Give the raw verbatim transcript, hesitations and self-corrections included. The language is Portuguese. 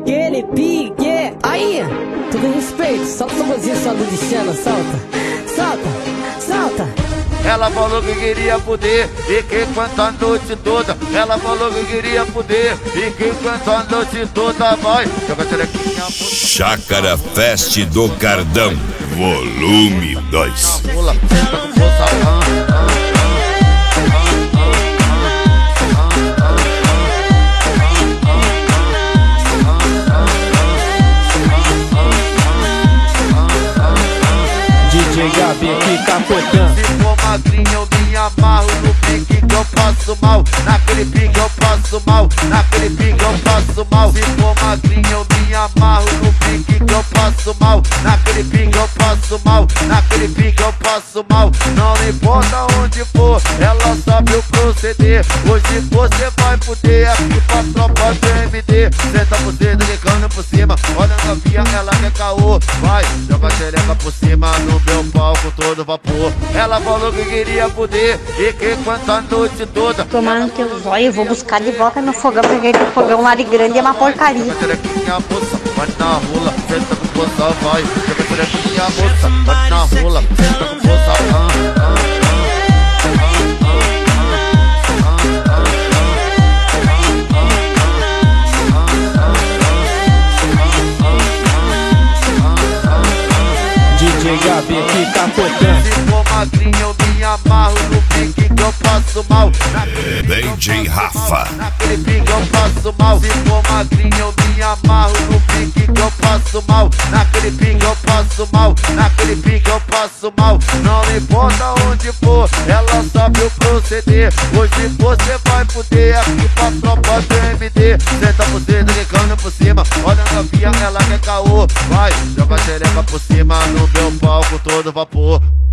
naquele pique. Aí, tudo respeito, solta o vozinho só do Luciano, solta, solta, solta. Ela falou que queria poder e que canta a noite toda. Ela falou que queria poder e que canta a noite toda. Vai, joga xerequinha. Chácara Fest do Cardão, volume dois. Pula, senta com força, ah, ah. D J Gabi aqui capotando. Se for magrinho eu me amarro no pique que eu passo mal. Naquele pique eu passo mal, naquele pique eu passo mal. Se for magrinho eu me amarro no pique que eu passo mal. Naquele pique eu passo mal, naquele pique eu passo mal. Não importa onde for, ela sabe o proceder. Hoje você vai poder aqui pra tropa do M D. Senta você delicando por cima, olha a novinha, ela quer caô. Vai, joga a xereca por cima no meu palco todo vapor. Ela falou que queria poder e que canta a noite toda. Tomar no teu zóio, eu vou buscar de volta meu fogão, porque aquele fogão lá de grande é uma porcaria. Joga a xerequinha, moça, vai na rola, senta com força, vai. Joga a xerequinha, moça, vai na rola, senta com força, ah, ah. D J Gabi aqui capotando. Se for magrinho eu me amarro no pique que eu passo mal. D J Rafa. Naquele pique eu passo mal. Se for magrinho eu me amarro no pique que eu passo mal. Naquele pique eu passo mal, naquele pique eu passo mal. Não importa onde for, ela sabe o proceder. Hoje você vai poder aqui pra tropa do M D. Senta você delicando por cima, olha a novinha, ela quer caô. Vai, joga a xereca por cima no meu palco todo vapor.